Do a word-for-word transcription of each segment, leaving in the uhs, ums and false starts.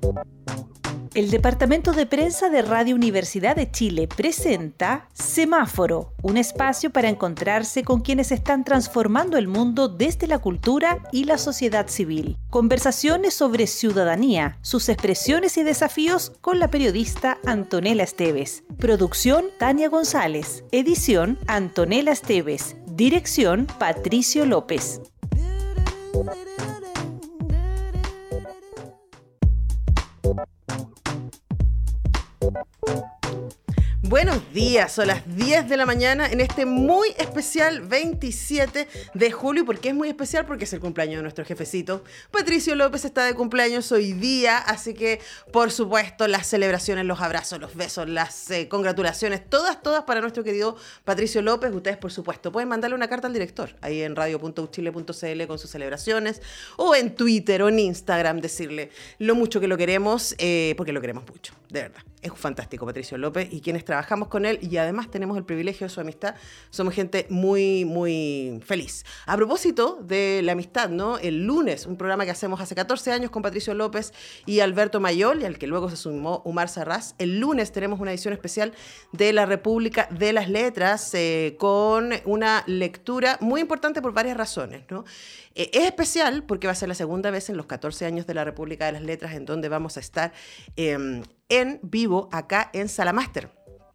El Departamento de Prensa de Radio Universidad de Chile presenta Semáforo, un espacio para encontrarse con quienes están transformando el mundo desde la cultura y la sociedad civil. Conversaciones sobre ciudadanía, sus expresiones y desafíos con la periodista Antonella Esteves. Producción Tania González. Edición Antonella Esteves. Dirección Patricio López. Buenos días, son las diez de la mañana en este muy especial veintisiete de julio. ¿Por qué es muy especial? Porque es el cumpleaños de nuestro jefecito. Patricio López está de cumpleaños hoy día, así que por supuesto las celebraciones, los abrazos, los besos, las eh, congratulaciones, todas, todas para nuestro querido Patricio López. Ustedes por supuesto pueden mandarle una carta al director ahí en radio punto u chile punto c l con sus celebraciones, o en Twitter o en Instagram decirle lo mucho que lo queremos, eh, porque lo queremos mucho, de verdad. Es un fantástico Patricio López, y quienes trabajamos con él y además tenemos el privilegio de su amistad, somos gente muy, muy feliz. A propósito de la amistad, ¿no? El lunes, un programa que hacemos hace catorce años con Patricio López y Alberto Mayol, y al que luego se sumó Umar Sarraz. El lunes tenemos una edición especial de la República de las Letras, eh, con una lectura muy importante por varias razones, ¿no? Eh, es especial porque va a ser la segunda vez en los catorce años de la República de las Letras en donde vamos a estar eh, en vivo acá en Sala Máster.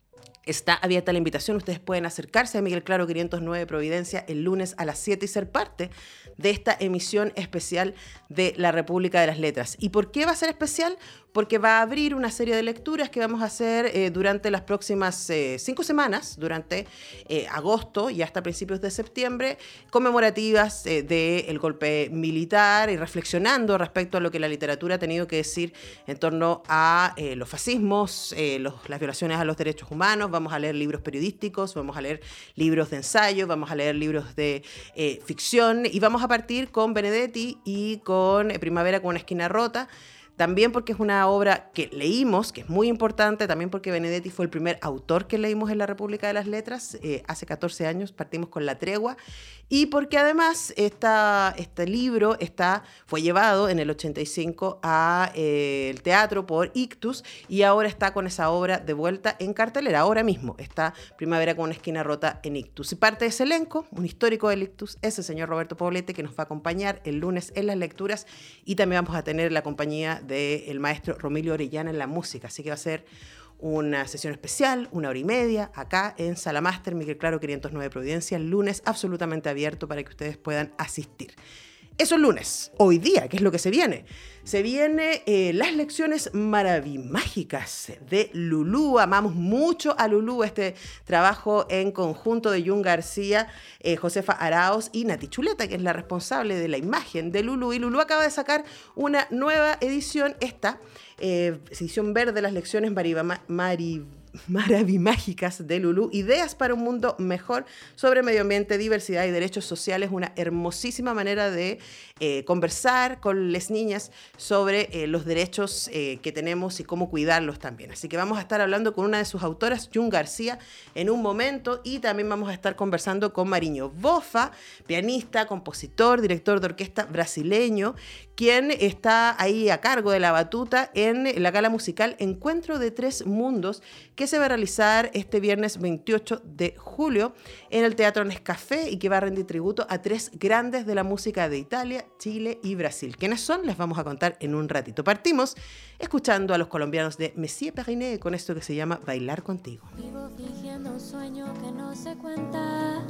Está abierta la invitación, ustedes pueden acercarse a Miguel Claro quinientos nueve Providencia el lunes a las siete y ser parte de esta emisión especial de la República de las Letras. ¿Y por qué va a ser especial? Porque va a abrir una serie de lecturas que vamos a hacer eh, durante las próximas eh, cinco semanas, durante eh, agosto y hasta principios de septiembre, conmemorativas eh, del golpe militar y reflexionando respecto a lo que la literatura ha tenido que decir en torno a eh, los fascismos, eh, los, las violaciones a los derechos humanos. Vamos a leer libros periodísticos, vamos a leer libros de ensayo, vamos a leer libros de eh, ficción, y vamos a partir con Benedetti y con eh, Primavera con una esquina rota. También porque es una obra que leímos, que es muy importante, también porque Benedetti fue el primer autor que leímos en la República de las Letras, eh, hace catorce años partimos con La Tregua, y porque además esta, este libro está, fue llevado en el ochenta y cinco al eh, teatro por Ictus, y ahora está con esa obra de vuelta en cartelera. Ahora mismo está Primavera con una esquina rota en Ictus. Y parte de ese elenco, un histórico del Ictus, es el señor Roberto Poblete, que nos va a acompañar el lunes en las lecturas, y también vamos a tener la compañía del maestro Romilio Orellana en la música. Así que va a ser una sesión especial, una hora y media, acá en Sala Máster, Miguel Claro quinientos nueve Providencia, el lunes, absolutamente abierto para que ustedes puedan asistir. Eso el lunes. Hoy día, ¿qué es lo que se viene? Se viene eh, las lecciones maravimágicas de Lulú. Amamos mucho a Lulú, este trabajo en conjunto de Jun García, eh, Josefa Araos y Nati Chuleta, que es la responsable de la imagen de Lulú. Y Lulú acaba de sacar una nueva edición, esta eh, edición verde de las lecciones marivama, mariv maravimágicas de Lulú, ideas para un mundo mejor sobre medio ambiente, diversidad y derechos sociales. Una hermosísima manera de eh, conversar con las niñas sobre eh, los derechos eh, que tenemos y cómo cuidarlos también. Así que vamos a estar hablando con una de sus autoras, Jun García, en un momento, y también vamos a estar conversando con Mariño Bofa, pianista, compositor, director de orquesta brasileño, quien está ahí a cargo de la batuta en la gala musical Encuentro de Tres Mundos, que se va a realizar este viernes veintiocho de julio en el Teatro Nescafé, y que va a rendir tributo a tres grandes de la música de Italia, Chile y Brasil. ¿Quiénes son? Les vamos a contar en un ratito. Partimos escuchando a los colombianos de Messier Periné con esto que se llama Bailar Contigo. Vivo fingiendo un sueño que no se cuenta.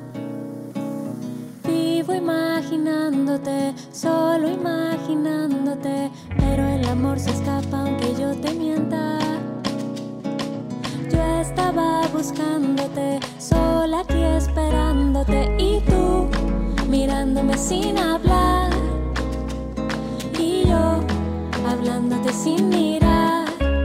Vivo imaginándote, solo imaginándote, pero el amor se escapa aunque yo te mienta. Yo estaba buscándote, sola aquí esperándote, y tú mirándome sin hablar, y yo hablándote sin mirar.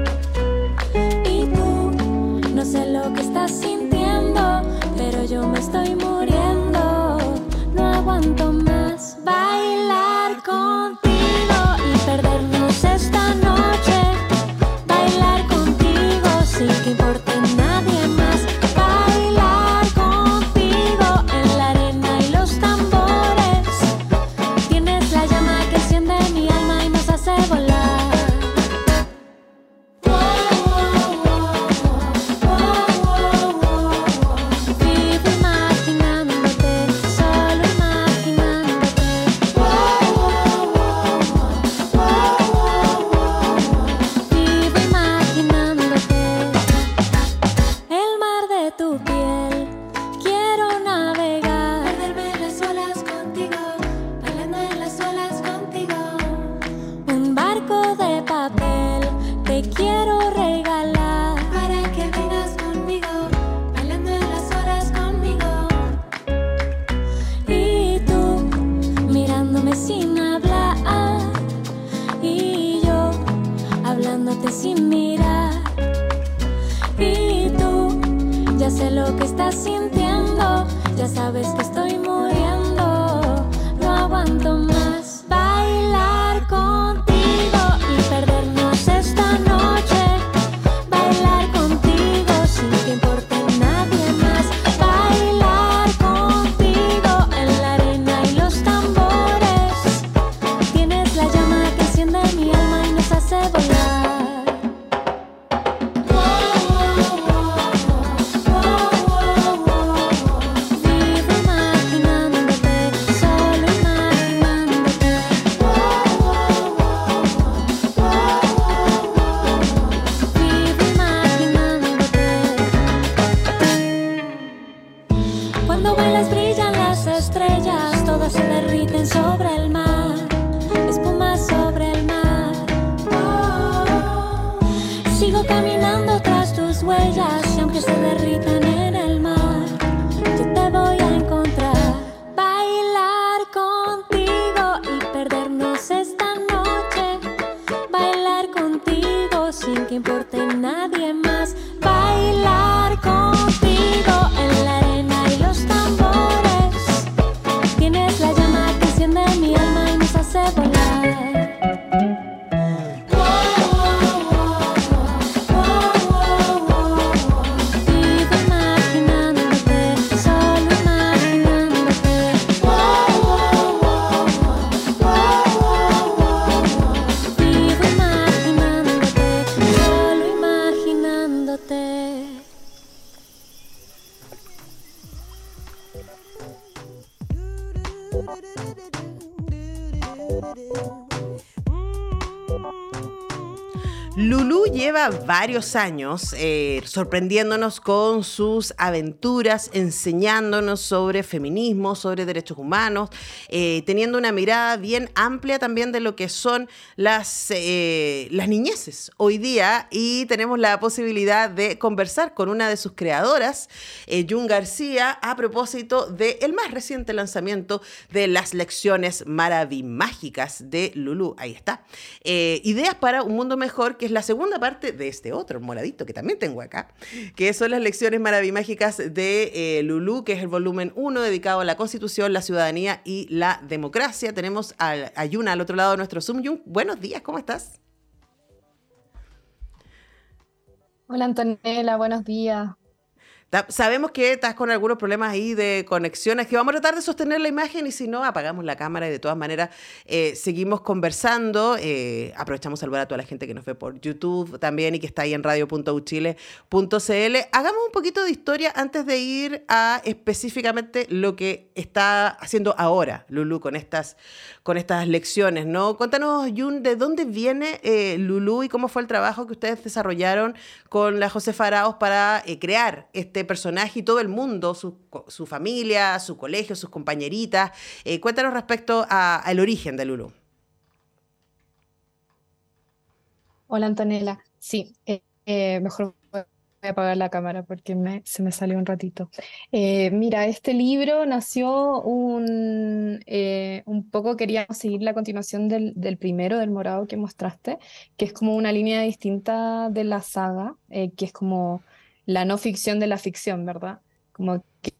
Y tú, no sé lo que estás sintiendo, pero yo me estoy muriendo. No aguanto más bailar contigo y perdernos esta noche. Bailar contigo sin que importe nadie más. Bailar contigo en la arena y los tambores. Tienes la llama que enciende mi alma y nos hace volar. barco de papel te quiero regalar para que vengas conmigo, bailando en las horas conmigo. Y tú mirándome sin hablar y yo hablándote sin mirar. Y tú ya sé lo que estás sintiendo, ya sabes que estoy muriendo, no aguanto más bailar contigo y perdernos esta noche, bailar contigo sin que importe nadie más, bailar contigo en la arena y los tambores, tienes la llama que enciende mi alma y nos hace volar. Cuando bailas brillan las estrellas, todas se derriten sobre el mar, espuma sobre el mar. Sigo caminando tras tus huellas y aunque se derritan en el mar, yo te voy a encontrar. Bailar contigo y perdernos esta noche, bailar contigo sin que importe nadie más, bailar contigo en la arena y los tambores, tienes la llama que enciende mi alma y nos hace volar. Vivo imaginándote, solo imaginándote. Vivo imaginándote, solo imaginándote. Lulú lleva varios años eh, sorprendiéndonos con sus aventuras, enseñándonos sobre feminismo, sobre derechos humanos, eh, teniendo una mirada bien amplia también de lo que son las, eh, las niñeces hoy día, y tenemos la posibilidad de conversar con una de sus creadoras, eh, June García, a propósito del más reciente lanzamiento de las lecciones maravimágicas de Lulú. Ahí está. Eh, Ideas para un mundo mejor, que es la segunda parte de este otro moradito que también tengo acá, que son las lecciones maravimágicas de eh, Lulú, que es el volumen uno dedicado a la Constitución, la ciudadanía y la democracia. Tenemos a, a Yuna al otro lado de nuestro Zoom. Yun, buenos días, ¿cómo estás? Hola Antonella, buenos días. Ta- Sabemos que estás con algunos problemas ahí de conexiones, que vamos a tratar de sostener la imagen y si no, apagamos la cámara y de todas maneras eh, seguimos conversando. Eh, aprovechamos a saludar a toda la gente que nos ve por YouTube también y que está ahí en radio punto u chile punto c l. Hagamos un poquito de historia antes de ir a específicamente lo que está haciendo ahora Lulú con estas, con estas lecciones, ¿no? Cuéntanos, Yun, ¿de dónde viene eh, Lulú y cómo fue el trabajo que ustedes desarrollaron con la Josefa Arauz para eh, crear este personaje y todo el mundo, su, su familia, su colegio, sus compañeritas? Eh, cuéntanos respecto a- al origen de Lulú. Hola Antonella. Sí, eh, eh, mejor voy a apagar la cámara porque me- se me salió un ratito. Eh, mira, este libro nació un, eh, un poco, queríamos seguir la continuación del, del primero, del morado que mostraste, que es como una línea distinta de la saga, eh, que es como la no ficción de la ficción, ¿verdad? Como que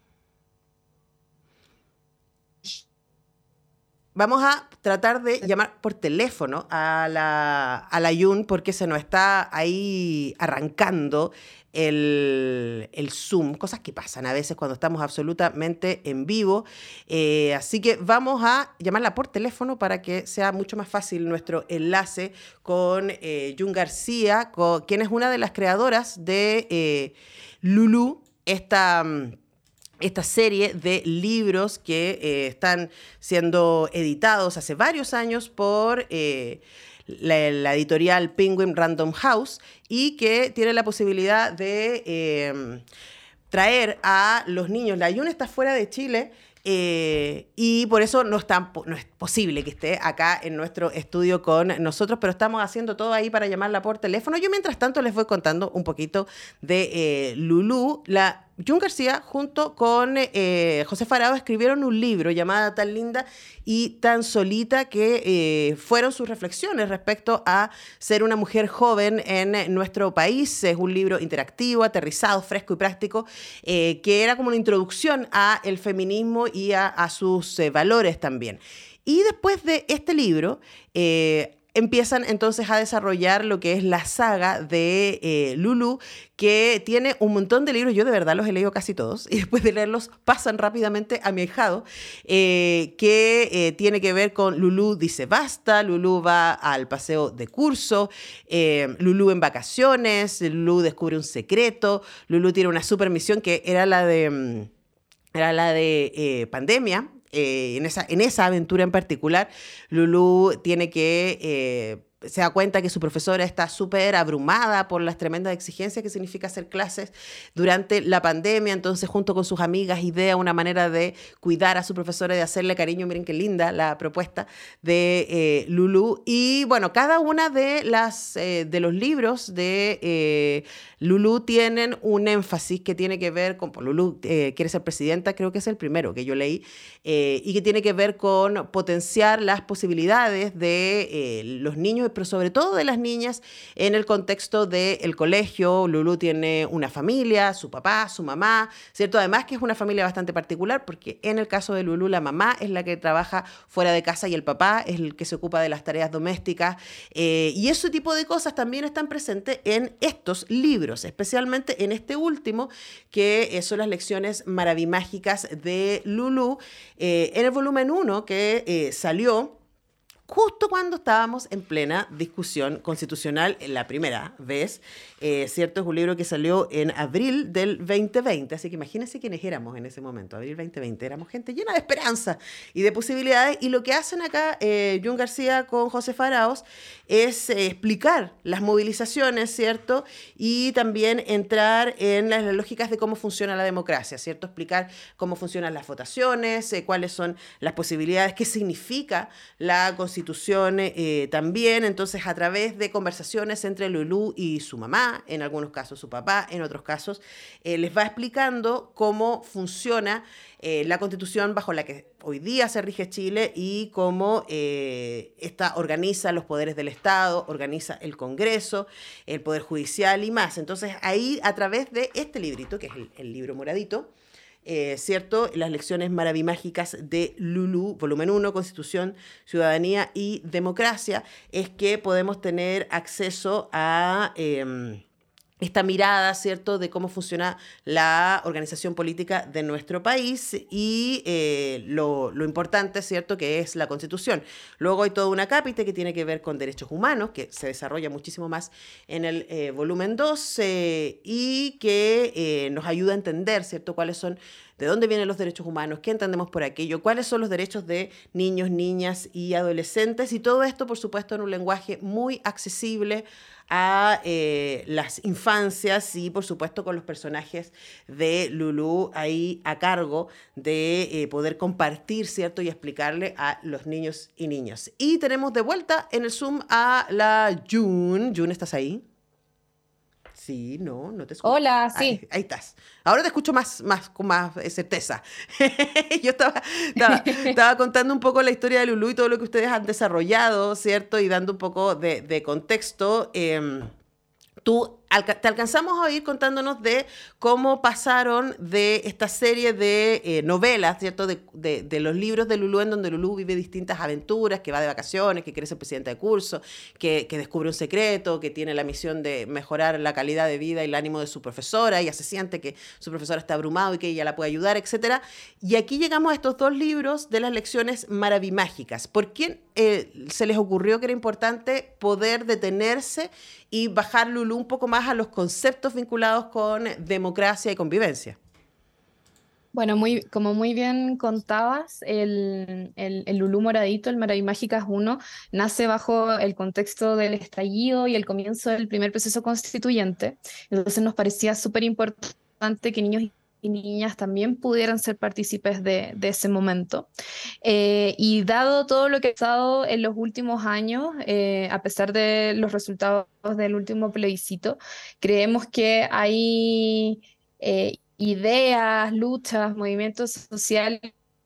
Vamos a tratar de llamar por teléfono a la, a la Yun porque se nos está ahí arrancando el, el Zoom, cosas que pasan a veces cuando estamos absolutamente en vivo. Eh, así que vamos a llamarla por teléfono para que sea mucho más fácil nuestro enlace con eh, June García, con, quien es una de las creadoras de eh, Lulú, esta... mm, esta serie de libros que eh, están siendo editados hace varios años por eh, la, la editorial Penguin Random House y que tiene la posibilidad de eh, traer a los niños. La Yun está fuera de Chile. Eh, y por eso no, están, no es- posible que esté acá en nuestro estudio con nosotros, pero estamos haciendo todo ahí para llamarla por teléfono. Yo mientras tanto les voy contando un poquito de eh, Lulú. La Jun García junto con eh, José Farao escribieron un libro llamado Tan linda y tan solita, que eh, fueron sus reflexiones respecto a ser una mujer joven en nuestro país. Es un libro interactivo, aterrizado, fresco y práctico, eh, que era como una introducción a el feminismo y a, a sus eh, valores también. Y después de este libro, eh, empiezan entonces a desarrollar lo que es la saga de eh, Lulú, que tiene un montón de libros. Yo de verdad los he leído casi todos y después de leerlos pasan rápidamente a mi ahijado, eh, que eh, tiene que ver con Lulú dice basta, Lulú va al paseo de curso, eh, Lulú en vacaciones, Lulú descubre un secreto, Lulú tiene una super misión que era la de, era la de eh, pandemia. Eh, en, esa, en esa aventura en particular, Lulú tiene que... Eh, se da cuenta que su profesora está súper abrumada por las tremendas exigencias que significa hacer clases durante la pandemia. Entonces, junto con sus amigas, idea una manera de cuidar a su profesora y de hacerle cariño. Miren qué linda la propuesta de eh, Lulú. Y bueno, cada una de, las, eh, de los libros de eh, Lulú tienen un énfasis que tiene que ver con... Pues, Lulú eh, quiere ser presidenta, creo que es el primero que yo leí, eh, y que tiene que ver con potenciar las posibilidades de eh, los niños, pero sobre todo de las niñas, en el contexto del colegio. Lulú tiene una familia, su papá, su mamá, ¿cierto? Además que es una familia bastante particular, porque en el caso de Lulú, la mamá es la que trabaja fuera de casa y el papá es el que se ocupa de las tareas domésticas. Eh, y ese tipo de cosas también están presentes en estos libros, especialmente en este último, que eh, son las lecciones maravimágicas de Lulú, eh, en el volumen uno, que eh, salió justo cuando estábamos en plena discusión constitucional la primera vez, eh, ¿cierto? Es un libro que salió en abril del veinte veinte, así que imagínense quiénes éramos en ese momento, abril veinte veinte, éramos gente llena de esperanza y de posibilidades, y lo que hacen acá eh, Jun García con José Faraos es eh, explicar las movilizaciones, ¿cierto? Y también entrar en las, las lógicas de cómo funciona la democracia, ¿cierto? Explicar cómo funcionan las votaciones, eh, cuáles son las posibilidades, qué significa la constitución Constitución eh, también. Entonces, a través de conversaciones entre Lulú y su mamá, en algunos casos su papá, en otros casos, eh, les va explicando cómo funciona eh, la Constitución bajo la que hoy día se rige Chile y cómo eh, esta organiza los poderes del Estado, organiza el Congreso, el Poder Judicial y más. Entonces, ahí, a través de este librito, que es el, el libro moradito, Eh, ¿cierto? Las lecciones maravimágicas de Lulú, volumen uno, Constitución, Ciudadanía y Democracia, es que podemos tener acceso a eh, esta mirada, ¿cierto?, de cómo funciona la organización política de nuestro país y eh, lo, lo importante, ¿cierto?, que es la Constitución. Luego hay toda una cápite que tiene que ver con derechos humanos, que se desarrolla muchísimo más en el eh, volumen dos, eh, y que eh, nos ayuda a entender, ¿cierto?, cuáles son, de dónde vienen los derechos humanos, qué entendemos por aquello, cuáles son los derechos de niños, niñas y adolescentes, y todo esto, por supuesto, en un lenguaje muy accesible a eh, las infancias y, por supuesto, con los personajes de Lulú ahí a cargo de eh, poder compartir, ¿cierto?, y explicarle a los niños y niñas. Y tenemos de vuelta en el Zoom a la Jun. Jun, ¿estás ahí? Sí, no, no te escucho. Hola, sí. Ahí, ahí estás. Ahora te escucho más, más, con más eh, certeza. Yo estaba, estaba, estaba contando un poco la historia de Lulú y todo lo que ustedes han desarrollado, ¿cierto? Y dando un poco de, de contexto. Eh, tú alca- te alcanzamos a oír contándonos de cómo pasaron de esta serie de eh, novelas, ¿cierto? De, de, de los libros de Lulú, en donde Lulú vive distintas aventuras, que va de vacaciones, que quiere ser presidenta de curso, que, que descubre un secreto, que tiene la misión de mejorar la calidad de vida y el ánimo de su profesora, y se siente que su profesora está abrumado y que ella la puede ayudar, etcétera. Y aquí llegamos a estos dos libros de las lecciones maravimágicas. ¿Por qué eh, se les ocurrió que era importante poder detenerse y bajar Lulú un poco más a los conceptos vinculados con democracia y convivencia? Bueno, muy, como muy bien contabas, el, el, el Lulú Moradito, el Maravimágicas uno, nace bajo el contexto del estallido y el comienzo del primer proceso constituyente. Entonces nos parecía súper importante que niños y niñas también pudieran ser partícipes de, de ese momento. Eh, y dado todo lo que ha pasado en los últimos años, eh, a pesar de los resultados del último plebiscito, creemos que hay eh, ideas, luchas, movimientos sociales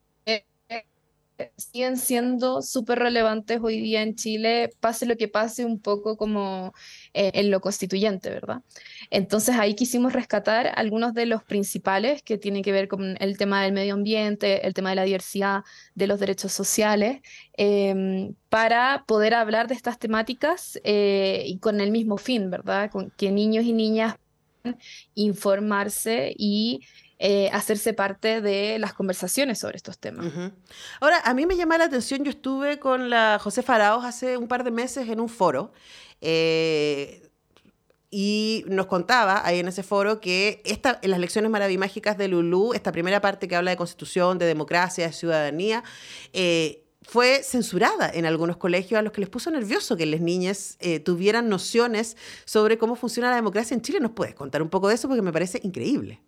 siguen siendo súper relevantes hoy día en Chile, pase lo que pase, un poco como eh, en lo constituyente, ¿verdad? Entonces ahí quisimos rescatar algunos de los principales que tienen que ver con el tema del medio ambiente, el tema de la diversidad, de los derechos sociales, eh, para poder hablar de estas temáticas eh, y con el mismo fin, ¿verdad? Con que niños y niñas puedan informarse y eh, hacerse parte de las conversaciones sobre estos temas. Uh-huh. Ahora, a mí me llama la atención, yo estuve con la Josefa Araoz hace un par de meses en un foro, eh, y nos contaba ahí en ese foro que esta, en las lecciones maravimágicas de Lulú, esta primera parte que habla de constitución, de democracia, de ciudadanía, eh, fue censurada en algunos colegios, a los que les puso nervioso que las niñas eh, tuvieran nociones sobre cómo funciona la democracia en Chile. ¿Nos puedes contar un poco de eso? Porque me parece increíble.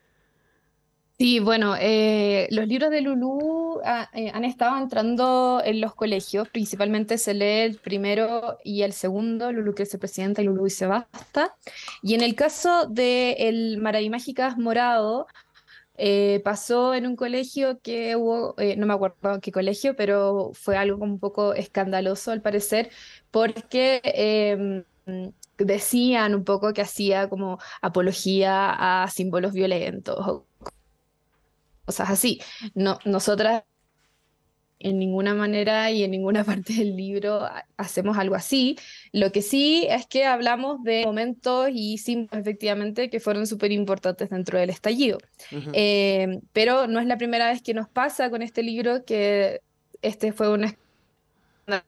Sí, bueno, eh, los libros de Lulú ah, eh, han estado entrando en los colegios, principalmente se lee el primero y el segundo, Lulú crece presidenta y Lulú dice basta. Y en el caso de el Maravimágicas Morado, eh, pasó en un colegio que hubo, eh, no me acuerdo qué colegio, pero fue algo como un poco escandaloso al parecer, porque em, decían un poco que hacía como apología a símbolos violentos, cosas así. No, nosotras en ninguna manera y en ninguna parte del libro ha- hacemos algo así. Lo que sí es que hablamos de momentos y símbolos efectivamente que fueron súper importantes dentro del estallido. Uh-huh. Eh, pero no es la primera vez que nos pasa con este libro, que este fue un escándalo,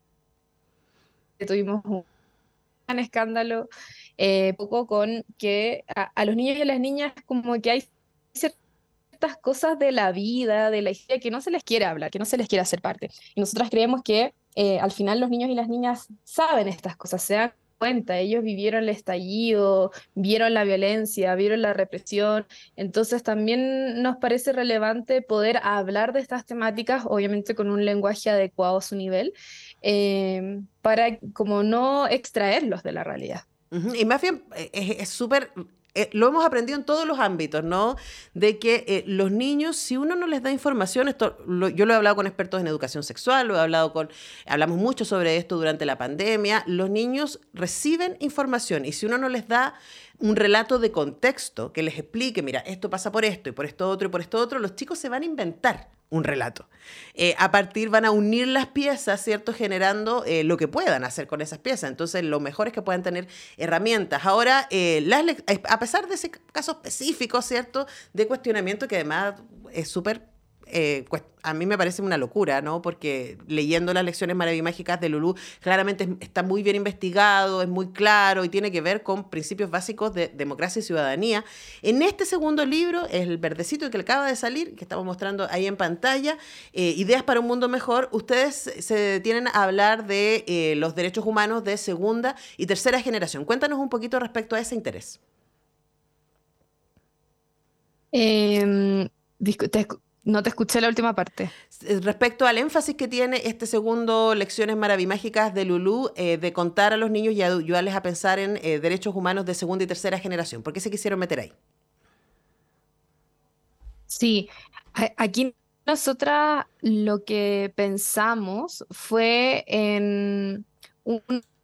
que tuvimos un gran escándalo, eh, poco con que a, a los niños y a las niñas como que hay ciertas cosas de la vida, de la historia, que no se les quiere hablar, que no se les quiere hacer parte. Y nosotras creemos que eh, al final los niños y las niñas saben estas cosas, se dan cuenta, ellos vivieron el estallido, vieron la violencia, vieron la represión, entonces también nos parece relevante poder hablar de estas temáticas, obviamente con un lenguaje adecuado a su nivel, eh, para como no extraerlos de la realidad. Uh-huh. Y más bien eh, es súper... Eh, lo hemos aprendido en todos los ámbitos, ¿no? De que eh, los niños, si uno no les da información, esto lo, yo lo he hablado con expertos en educación sexual, lo he hablado con, hablamos mucho sobre esto durante la pandemia, los niños reciben información y si uno no les da un relato de contexto que les explique, mira, esto pasa por esto y por esto otro y por esto otro, los chicos se van a inventar un relato. Eh, a partir van a unir las piezas, ¿cierto? Generando eh, lo que puedan hacer con esas piezas. Entonces, lo mejor es que puedan tener herramientas. Ahora, eh, las, a pesar de ese caso específico, ¿cierto? De cuestionamiento que además es súper... Eh, a mí me parece una locura, ¿no? Porque leyendo las lecciones maravimágicas de Lulú, claramente está muy bien investigado, es muy claro y tiene que ver con principios básicos de democracia y ciudadanía. En este segundo libro, el verdecito que acaba de salir, que estamos mostrando ahí en pantalla, eh, Ideas para un mundo mejor, ustedes se detienen a hablar de eh, los derechos humanos de segunda y tercera generación. Cuéntanos un poquito respecto a ese interés. Eh, discu- te escu- no te escuché la última parte. Respecto al énfasis que tiene este segundo Lecciones Maravimágicas de Lulú, eh, de contar a los niños y ayudarles a pensar en eh, derechos humanos de segunda y tercera generación. ¿Por qué se quisieron meter ahí? Sí, a- aquí nosotras lo que pensamos fue en un...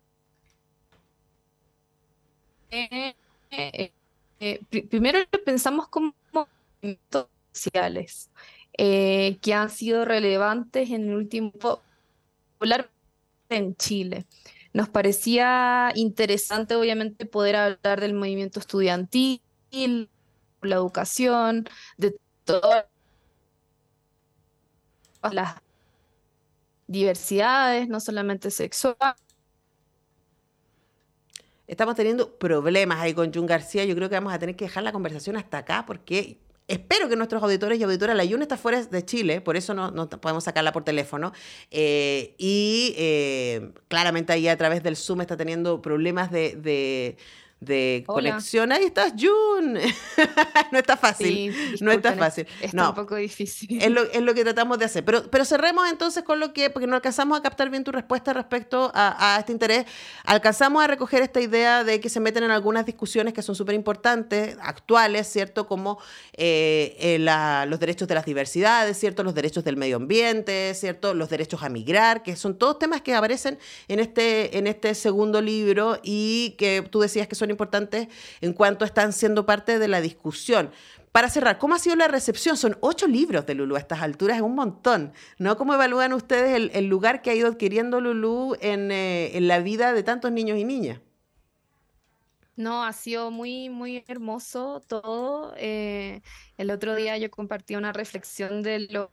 eh, eh, eh, pri- primero pensamos como movimientos sociales eh, que han sido relevantes en el último tiempo, popularmente en Chile. Nos parecía interesante, obviamente, poder hablar del movimiento estudiantil, la educación, de todas las diversidades, no solamente sexuales. Estamos teniendo problemas ahí con Jun García. Yo creo que vamos a tener que dejar la conversación hasta acá porque espero que nuestros auditores y auditoras, la Jun está fuera de Chile, por eso no, no podemos sacarla por teléfono. Eh, y eh, claramente ahí a través del Zoom está teniendo problemas de... de de Hola. conexión. Ahí estás, Jun. No está fácil. Sí, No está disculpen, fácil. está No, un poco difícil. es lo, es lo que tratamos de hacer. Pero, pero cerremos entonces con lo que, porque no alcanzamos a captar bien tu respuesta respecto a, a este interés. Alcanzamos a recoger esta idea de que se meten en algunas discusiones que son súper importantes, actuales, ¿cierto? Como eh, eh, la, los derechos de las diversidades, ¿cierto? Los derechos del medio ambiente, ¿cierto? Los derechos a migrar, que son todos temas que aparecen en este, en este segundo libro y que tú decías que son importantes en cuanto están siendo parte de la discusión. Para cerrar, ¿cómo ha sido la recepción? Son ocho libros de Lulú a estas alturas, es un montón, ¿no? ¿Cómo evalúan ustedes el, el lugar que ha ido adquiriendo Lulú en, eh, en la vida de tantos niños y niñas? No, ha sido muy, muy hermoso todo. Eh, el otro día yo compartí una reflexión de lo,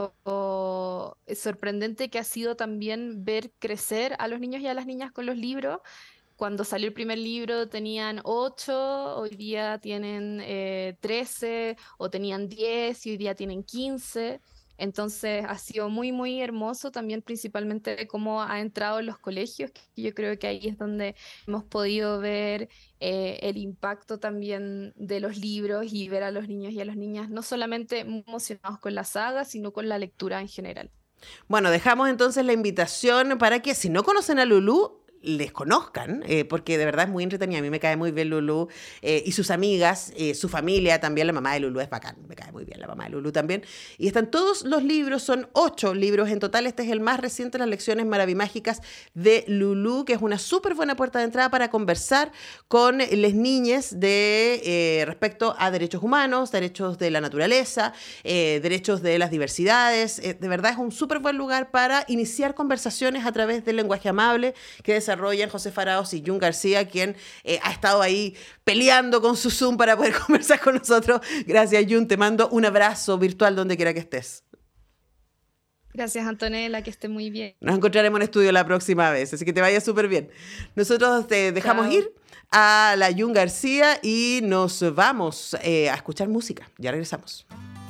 lo sorprendente que ha sido también ver crecer a los niños y a las niñas con los libros. Cuando salió el primer libro tenían ocho, hoy día tienen eh, trece, o tenían diez y hoy día tienen quince. Entonces ha sido muy, muy hermoso también, principalmente de cómo ha entrado en los colegios, que yo creo que ahí es donde hemos podido ver eh, el impacto también de los libros y ver a los niños y a las niñas no solamente emocionados con la saga, sino con la lectura en general. Bueno, dejamos entonces la invitación para que si no conocen a Lulú, les conozcan, eh, porque de verdad es muy entretenida. A mí me cae muy bien Lulú eh, y sus amigas, eh, su familia también. La mamá de Lulú es bacán, me cae muy bien la mamá de Lulú también. Y están todos los libros, son ocho libros en total. Este es el más reciente, Las lecciones maravimágicas de Lulú, que es una súper buena puerta de entrada para conversar con las niñas de, eh, respecto a derechos humanos, derechos de la naturaleza, eh, derechos de las diversidades. Eh, de verdad es un súper buen lugar para iniciar conversaciones a través del lenguaje amable que desarrollan José Faraos y Jun García, quien eh, ha estado ahí peleando con su Zoom para poder conversar con nosotros. Gracias, Jun. Te mando un abrazo virtual donde quiera que estés. Gracias, Antonella, que esté muy bien. Nos encontraremos en estudio la próxima vez, así que te vaya súper bien. Nosotros te dejamos Chao. ir a la Jun García y nos vamos eh, a escuchar música. Ya regresamos.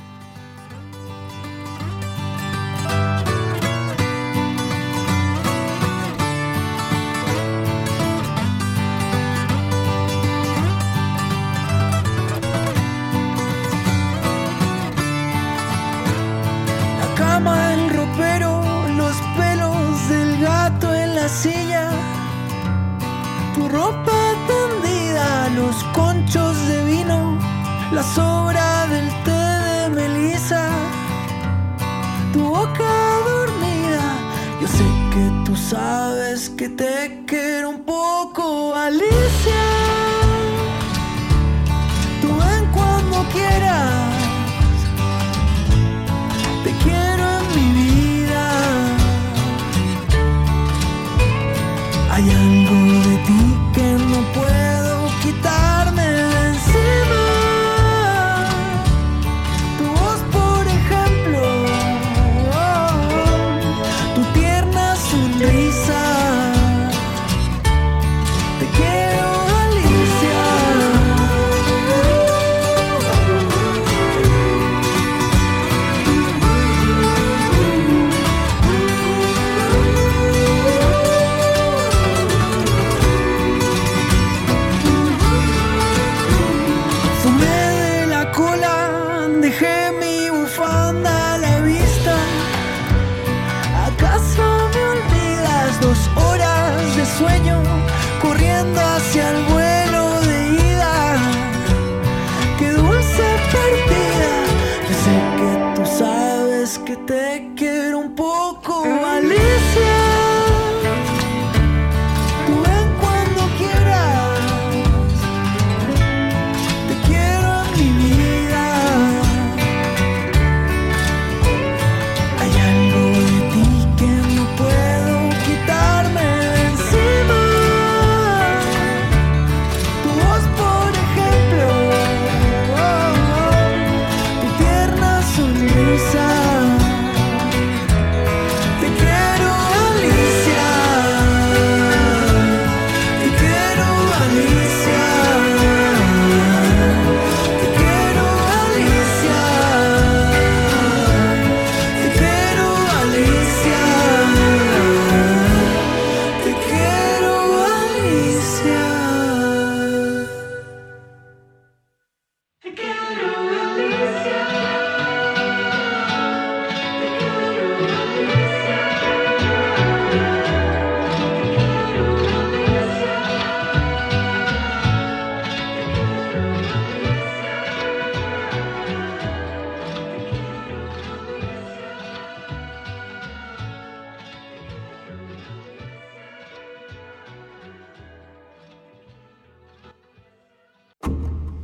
El ropero, los pelos del gato en la silla, tu ropa tendida, los conchos de vino, la sobra del té de melisa, tu boca dormida. Yo sé que tú sabes que te quiero un poco, Alicia. Tú ven cuando quieras. Hay algo de ti que no puedo quitarme de encima. Tu voz, por ejemplo, oh, tu tierna sonrisa. Te quiero, Alicia.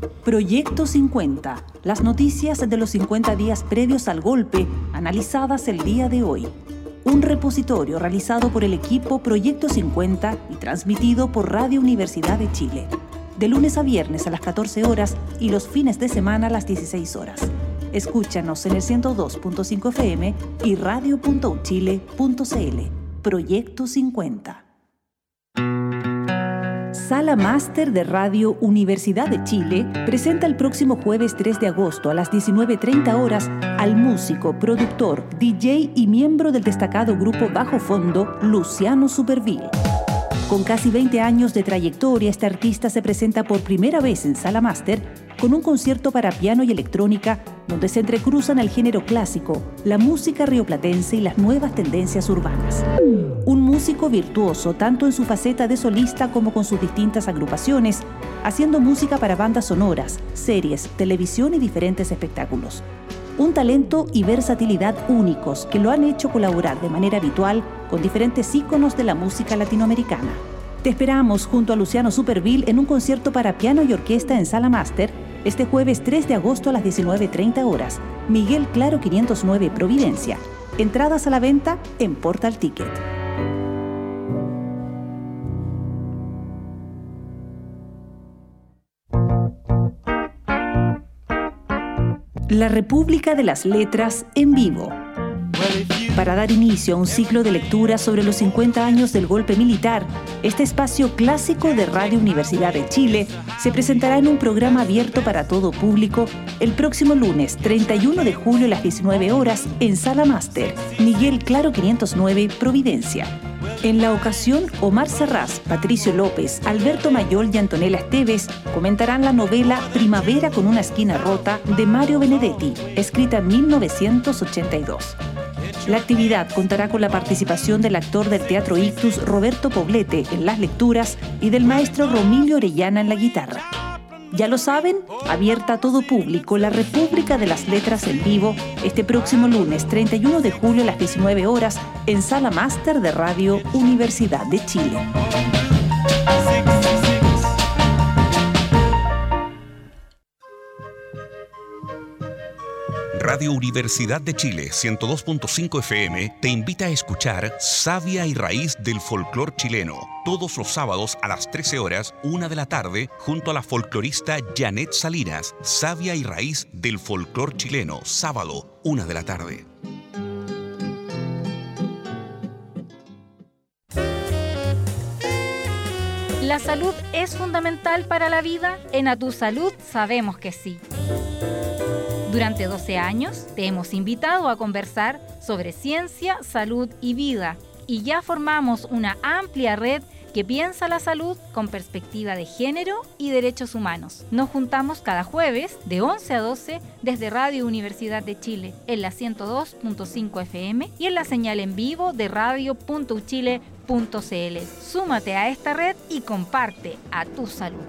Proyecto cincuenta. Las noticias de los cincuenta días previos al golpe, analizadas el día de hoy. Un repositorio realizado por el equipo Proyecto cincuenta y transmitido por Radio Universidad de Chile. De lunes a viernes a las catorce horas y los fines de semana a las dieciséis horas. Escúchanos en el ciento dos punto cinco F M y radio punto u chile punto c l. Proyecto cincuenta. Sala Máster de Radio Universidad de Chile presenta el próximo jueves tres de agosto a las diecinueve treinta horas al músico, productor, D J y miembro del destacado grupo Bajo Fondo, Luciano Superville. Con casi veinte años de trayectoria, este artista se presenta por primera vez en Sala Máster con un concierto para piano y electrónica donde se entrecruzan el género clásico, la música rioplatense y las nuevas tendencias urbanas. Un músico virtuoso tanto en su faceta de solista como con sus distintas agrupaciones, haciendo música para bandas sonoras, series, televisión y diferentes espectáculos. Un talento y versatilidad únicos que lo han hecho colaborar de manera habitual con diferentes íconos de la música latinoamericana. Te esperamos junto a Luciano Superville en un concierto para piano y orquesta en Sala Máster este jueves tres de agosto a las diecinueve treinta horas. Miguel Claro quinientos nueve, Providencia. Entradas a la venta en Portal Ticket. La República de las Letras en vivo. Para dar inicio a un ciclo de lectura sobre los cincuenta años del golpe militar, este espacio clásico de Radio Universidad de Chile se presentará en un programa abierto para todo público el próximo lunes treinta y uno de julio a las diecinueve horas en Sala Máster, Miguel Claro quinientos nueve, Providencia. En la ocasión, Omar Serrás, Patricio López, Alberto Mayol y Antonella Esteves comentarán la novela Primavera con una esquina rota de Mario Benedetti, escrita en mil novecientos ochenta y dos. La actividad contará con la participación del actor del Teatro Ictus Roberto Poblete en las lecturas y del maestro Romilio Orellana en la guitarra. Ya lo saben, abierta a todo público la República de las Letras en vivo este próximo lunes treinta y uno de julio a las diecinueve horas en Sala Máster de Radio Universidad de Chile. Radio Universidad de Chile ciento dos punto cinco F M te invita a escuchar Savia y Raíz del Folclor Chileno, todos los sábados a las trece horas, una de la tarde, junto a la folclorista Janet Salinas. Savia y Raíz del Folclor Chileno, sábado, una de la tarde. ¿La salud es fundamental para la vida? En A Tu Salud sabemos que sí. Durante doce años te hemos invitado a conversar sobre ciencia, salud y vida, y ya formamos una amplia red que piensa la salud con perspectiva de género y derechos humanos. Nos juntamos cada jueves de once a doce desde Radio Universidad de Chile en la ciento dos punto cinco F M y en la señal en vivo de radio punto u chile punto c l. Súmate a esta red y comparte A Tu Salud.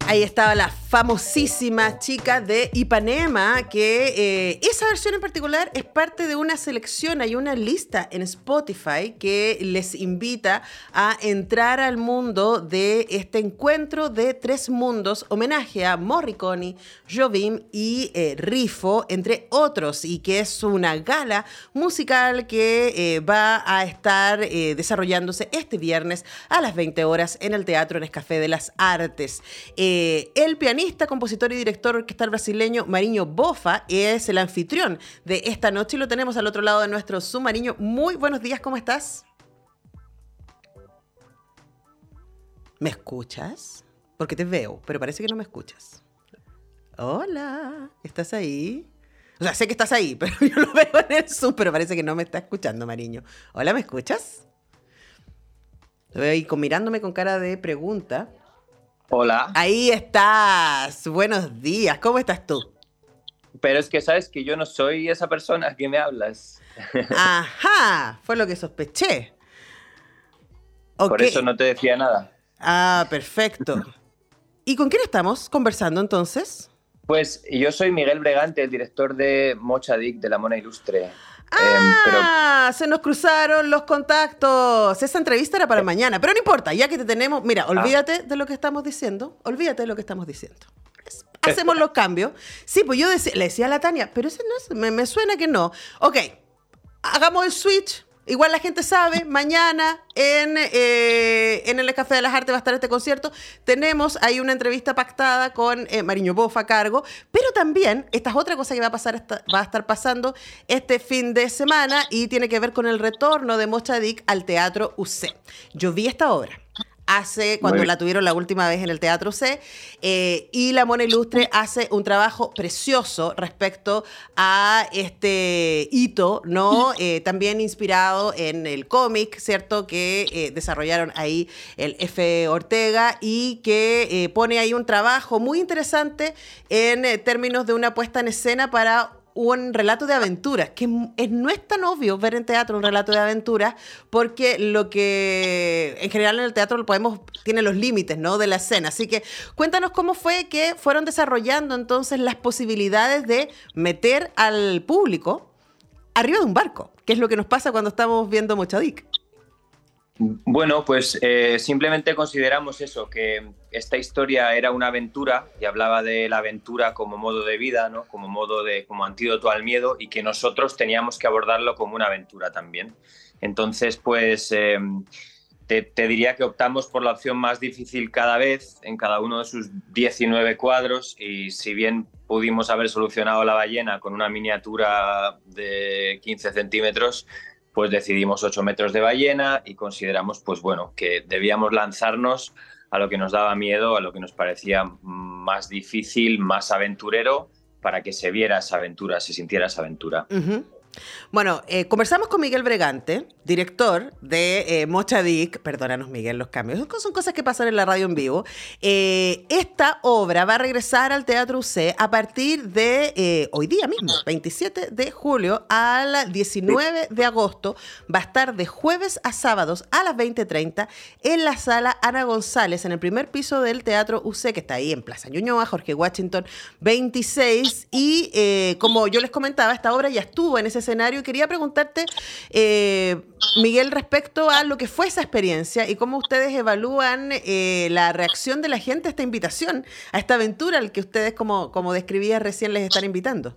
Ahí estaba la famosísima chica de Ipanema, que eh, esa versión en particular es parte de una selección, hay una lista en Spotify que les invita a entrar al mundo de este encuentro de tres mundos, homenaje a Morricone, Jobim y eh, Rifo, entre otros, y que es una gala musical que eh, va a estar eh, desarrollándose este viernes a las veinte horas en el Teatro Nescafé de las Artes. Eh, el pianista, compositor y director orquestal brasileño Marinho Bofa es el anfitrión de esta noche y lo tenemos al otro lado de nuestro Zoom. Marinho, muy buenos días, ¿cómo estás? ¿Me escuchas? Porque te veo, pero parece que no me escuchas. Hola, ¿estás ahí? O sea, sé que estás ahí, pero yo lo veo en el Zoom, pero parece que no me está escuchando, Marinho. Hola, ¿me escuchas? Lo veo ahí con, mirándome con cara de pregunta. Hola. Ahí estás. Buenos días. ¿Cómo estás tú? Pero es que sabes que yo no soy esa persona que me hablas. Ajá. Fue lo que sospeché. Okay. Por eso no te decía nada. Ah, perfecto. ¿Y con quién estamos conversando entonces? Pues yo soy Miguel Bregante, el director de Mochadik, de La Mona Ilustre. Ah, eh, pero... se nos cruzaron los contactos. Esa entrevista era para mañana, pero no importa, ya que te tenemos... Mira, olvídate ah. de lo que estamos diciendo, olvídate de lo que estamos diciendo. Hacemos los cambios. Sí, pues yo decía, le decía a la Tania, pero ese no es, me, me suena que no. Ok, hagamos el switch. Igual la gente sabe, mañana en, eh, en el Café de las Artes va a estar este concierto. Tenemos ahí una entrevista pactada con eh, Marinho Bofa a cargo, pero también, esta es otra cosa que va a, pasar, esta, va a estar pasando este fin de semana y tiene que ver con el retorno de Mochadik al Teatro U C. Yo vi esta obra hace, cuando la tuvieron la última vez en el Teatro C, eh, y La Mona Ilustre hace un trabajo precioso respecto a este hito, ¿no? Eh, también inspirado en el cómic, ¿cierto? Que eh, desarrollaron ahí el F. Ortega y que eh, pone ahí un trabajo muy interesante en eh, términos de una puesta en escena para un relato de aventuras, que es, no es tan obvio ver en teatro un relato de aventuras, porque lo que en general en el teatro lo podemos, tiene los límites, ¿no?, de la escena. Así que cuéntanos cómo fue que fueron desarrollando entonces las posibilidades de meter al público arriba de un barco, que es lo que nos pasa cuando estamos viendo Mochadik. Bueno, pues eh, simplemente consideramos eso, que esta historia era una aventura y hablaba de la aventura como modo de vida, ¿no? Como modo de, como antídoto al miedo, y que nosotros teníamos que abordarlo como una aventura también. Entonces, pues eh, te, te diría que optamos por la opción más difícil cada vez en cada uno de sus diecinueve cuadros, y si bien pudimos haber solucionado la ballena con una miniatura de quince centímetros, pues decidimos ocho metros de ballena y consideramos, pues bueno, que debíamos lanzarnos a lo que nos daba miedo, a lo que nos parecía más difícil, más aventurero, para que se viera esa aventura, se sintiera esa aventura. Uh-huh. Bueno, eh, conversamos con Miguel Bregante, director de eh, Mochadik. Perdónanos, Miguel, los cambios. Son cosas que pasan en la radio en vivo. Eh, esta obra va a regresar al Teatro U C a partir de eh, hoy día mismo, veintisiete de julio, al diecinueve de agosto. Va a estar de jueves a sábados a las veinte treinta en la sala Ana González, en el primer piso del Teatro U C, que está ahí en Plaza Ñuñoa, Jorge Washington veintiséis. Y eh, como yo les comentaba, esta obra ya estuvo en ese escenario, y quería preguntarte, eh, Miguel, respecto a lo que fue esa experiencia y cómo ustedes evalúan eh, la reacción de la gente a esta invitación, a esta aventura al que ustedes, como, como describías recién, les están invitando.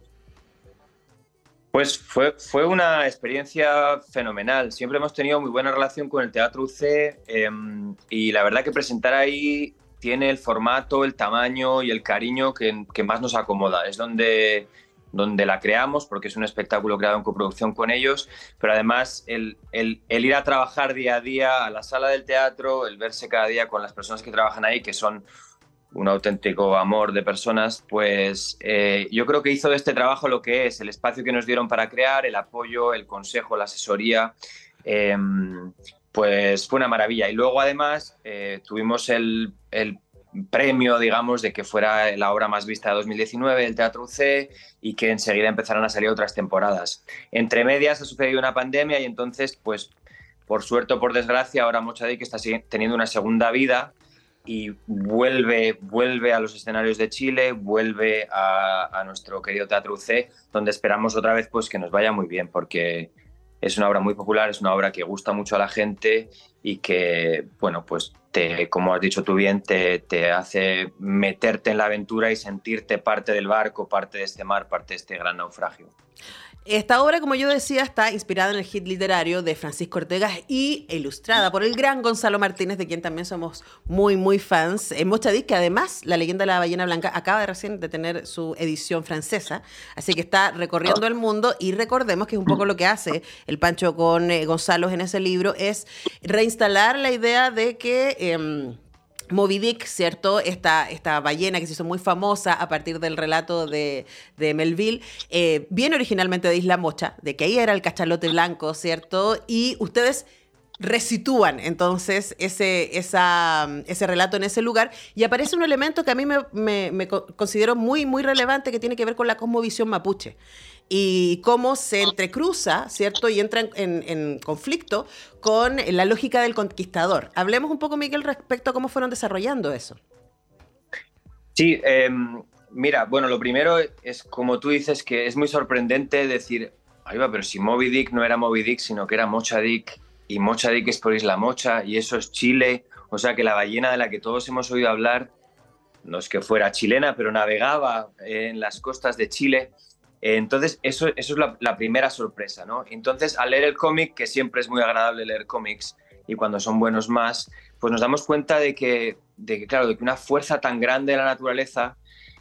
Pues fue, fue una experiencia fenomenal. Siempre hemos tenido muy buena relación con el Teatro U C, eh, y la verdad que presentar ahí tiene el formato, el tamaño y el cariño que, que más nos acomoda. Es donde... donde la creamos, porque es un espectáculo creado en coproducción con ellos, pero además el, el, el ir a trabajar día a día a la sala del teatro, el verse cada día con las personas que trabajan ahí, que son un auténtico amor de personas, pues eh, yo creo que hizo de este trabajo lo que es, el espacio que nos dieron para crear, el apoyo, el consejo, la asesoría, eh, pues fue una maravilla. Y luego además eh, tuvimos el, el premio, digamos, de que fuera la obra más vista de dos mil diecinueve del Teatro U C, y que enseguida empezaron a salir otras temporadas. Entre medias ha sucedido una pandemia y entonces, pues, por suerte o por desgracia, ahora Mochadik está teniendo una segunda vida, y vuelve, vuelve a los escenarios de Chile, vuelve a, a nuestro querido Teatro U C, donde esperamos otra vez pues, que nos vaya muy bien, porque es una obra muy popular, es una obra que gusta mucho a la gente y que, bueno, pues te, como has dicho tú bien, te, te hace meterte en la aventura y sentirte parte del barco, parte de este mar, parte de este gran naufragio. Esta obra, como yo decía, está inspirada en el hit literario de Francisco Ortega y ilustrada por el gran Gonzalo Martínez, de quien también somos muy, muy fans. En Mochadic, que además La leyenda de la ballena blanca acaba de recién de tener su edición francesa, así que está recorriendo el mundo, y recordemos que es un poco lo que hace el Pancho con eh, Gonzalo en ese libro, es reinstalar la idea de que... Eh, Moby Dick, ¿cierto? Esta, esta ballena que se hizo muy famosa a partir del relato de, de Melville, eh, viene originalmente de Isla Mocha, de que ahí era el cachalote blanco, ¿cierto? Y ustedes resitúan entonces ese, esa, ese relato en ese lugar, y aparece un elemento que a mí me, me, me considero muy, muy relevante, que tiene que ver con la cosmovisión mapuche y cómo se entrecruza, ¿cierto? Y entra en, en, en conflicto con la lógica del conquistador. Hablemos un poco, Miguel, respecto a cómo fueron desarrollando eso. Sí, eh, mira, bueno, lo primero es, como tú dices, que es muy sorprendente decir, ay, va, pero si Moby Dick no era Moby Dick, sino que era Mochadic, y Mochadic es por Isla Mocha, y eso es Chile, o sea que la ballena de la que todos hemos oído hablar, no es que fuera chilena, pero navegaba en las costas de Chile. Entonces, eso, eso es la, la primera sorpresa, ¿no? Entonces, al leer el cómic, que siempre es muy agradable leer cómics, y cuando son buenos más, pues nos damos cuenta de que, de que claro, de que una fuerza tan grande de la naturaleza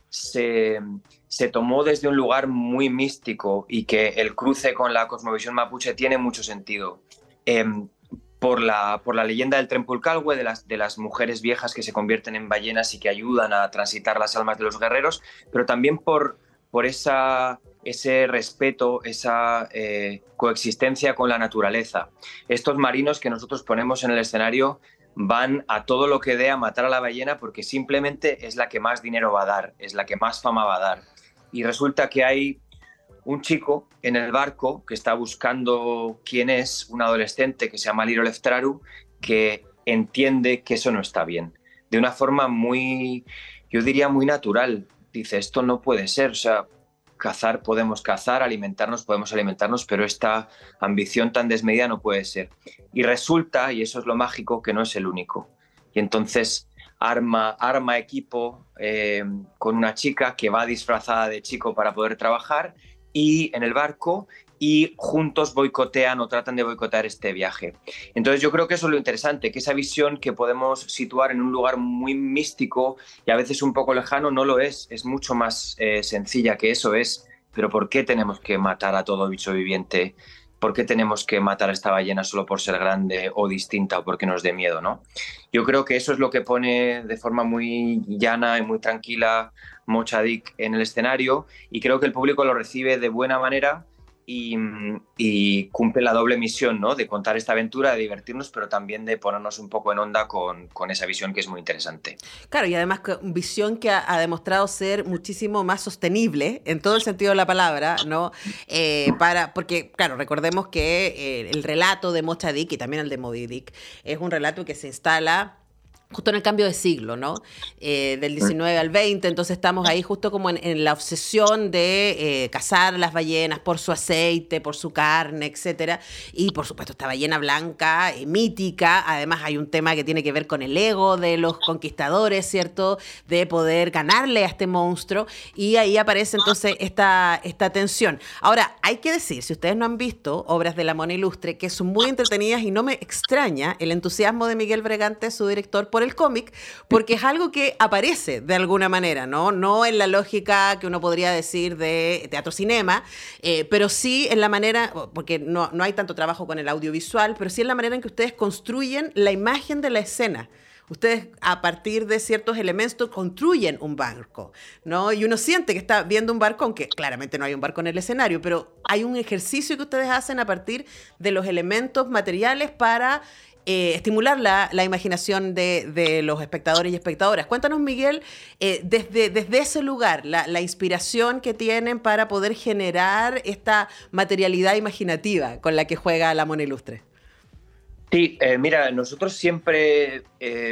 se, se tomó desde un lugar muy místico, y que el cruce con la cosmovisión mapuche tiene mucho sentido. Eh, por, la, por la leyenda del Trempulcalhue, de las, de las mujeres viejas que se convierten en ballenas y que ayudan a transitar las almas de los guerreros, pero también por, por esa... ese respeto, esa eh, coexistencia con la naturaleza. Estos marinos que nosotros ponemos en el escenario van a todo lo que dé a matar a la ballena, porque simplemente es la que más dinero va a dar, es la que más fama va a dar. Y resulta que hay un chico en el barco que está buscando quién es, un adolescente que se llama Liro Leftraru, que entiende que eso no está bien. De una forma muy, yo diría muy natural. Dice, esto no puede ser, o sea, cazar podemos cazar, alimentarnos podemos alimentarnos, pero esta ambición tan desmedida no puede ser. Y resulta, y eso es lo mágico, que no es el único. Y entonces arma, arma equipo eh, con una chica que va disfrazada de chico para poder trabajar y en el barco, y juntos boicotean o tratan de boicotear este viaje. Entonces yo creo que eso es lo interesante, que esa visión que podemos situar en un lugar muy místico y a veces un poco lejano no lo es, es mucho más eh, sencilla que eso es. Pero ¿por qué tenemos que matar a todo bicho viviente? ¿Por qué tenemos que matar a esta ballena solo por ser grande o distinta o porque nos dé miedo, ¿no? Yo creo que eso es lo que pone de forma muy llana y muy tranquila Mochadic en el escenario, y creo que el público lo recibe de buena manera. Y, y cumple la doble misión, ¿no? De contar esta aventura, de divertirnos, pero también de ponernos un poco en onda con, con esa visión que es muy interesante. Claro, y además visión que ha, ha demostrado ser muchísimo más sostenible en todo el sentido de la palabra, ¿no? Eh, para, porque, claro, recordemos que eh, el relato de Mochadic y también el de Moby Dick es un relato que se instala justo en el cambio de siglo, ¿no? Eh, del diecinueve al veinte, entonces estamos ahí justo como en, en la obsesión de eh, cazar las ballenas por su aceite, por su carne, etcétera. Y por supuesto esta ballena blanca, eh, mítica, además hay un tema que tiene que ver con el ego de los conquistadores, ¿cierto? De poder ganarle a este monstruo, y ahí aparece entonces esta, esta tensión. Ahora, hay que decir, si ustedes no han visto obras de La Mona Ilustre, que son muy entretenidas, y no me extraña el entusiasmo de Miguel Bregante, su director, por el cómic, porque es algo que aparece de alguna manera, ¿no? No en la lógica que uno podría decir de teatro-cinema, eh, pero sí en la manera, porque no, no hay tanto trabajo con el audiovisual, pero sí en la manera en que ustedes construyen la imagen de la escena. Ustedes, a partir de ciertos elementos, construyen un barco, ¿no? Y uno siente que está viendo un barco, aunque claramente no hay un barco en el escenario, pero hay un ejercicio que ustedes hacen a partir de los elementos materiales para Eh, estimular la, la imaginación de, de los espectadores y espectadoras. Cuéntanos, Miguel, eh, desde, desde ese lugar, la, la inspiración que tienen para poder generar esta materialidad imaginativa con la que juega La Mona Ilustre. Sí, eh, mira, nosotros siempre, eh,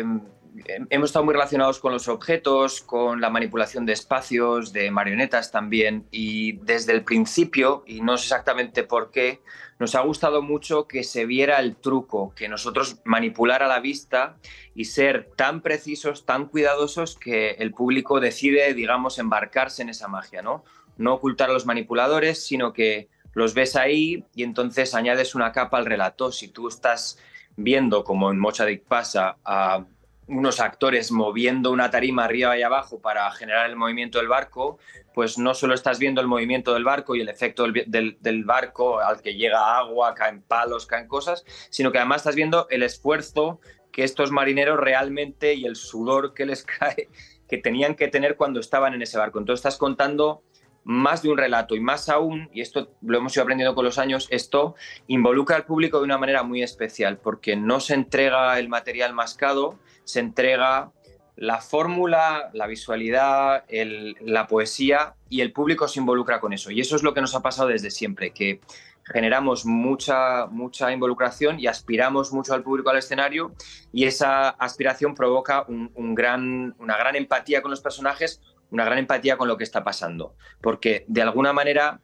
hemos estado muy relacionados con los objetos, con la manipulación de espacios, de marionetas también, y desde el principio, y no sé exactamente por qué, nos ha gustado mucho que se viera el truco, que nosotros manipular a la vista y ser tan precisos, tan cuidadosos que el público decide, digamos, embarcarse en esa magia, ¿no? No ocultar a los manipuladores, sino que los ves ahí y entonces añades una capa al relato. Si tú estás viendo, como en Mochadik pasa, a unos actores moviendo una tarima arriba y abajo para generar el movimiento del barco, pues no solo estás viendo el movimiento del barco y el efecto del, del, del barco al que llega agua, caen palos, caen cosas, sino que además estás viendo el esfuerzo que estos marineros realmente y el sudor que les cae, que tenían que tener cuando estaban en ese barco. Entonces estás contando más de un relato y más aún, y esto lo hemos ido aprendiendo con los años, esto involucra al público de una manera muy especial porque no se entrega el material mascado, se entrega la fórmula, la visualidad, el, la poesía y el público se involucra con eso. Y eso es lo que nos ha pasado desde siempre, que generamos mucha, mucha involucración y aspiramos mucho al público al escenario y esa aspiración provoca un, un gran, una gran empatía con los personajes, una gran empatía con lo que está pasando, porque de alguna manera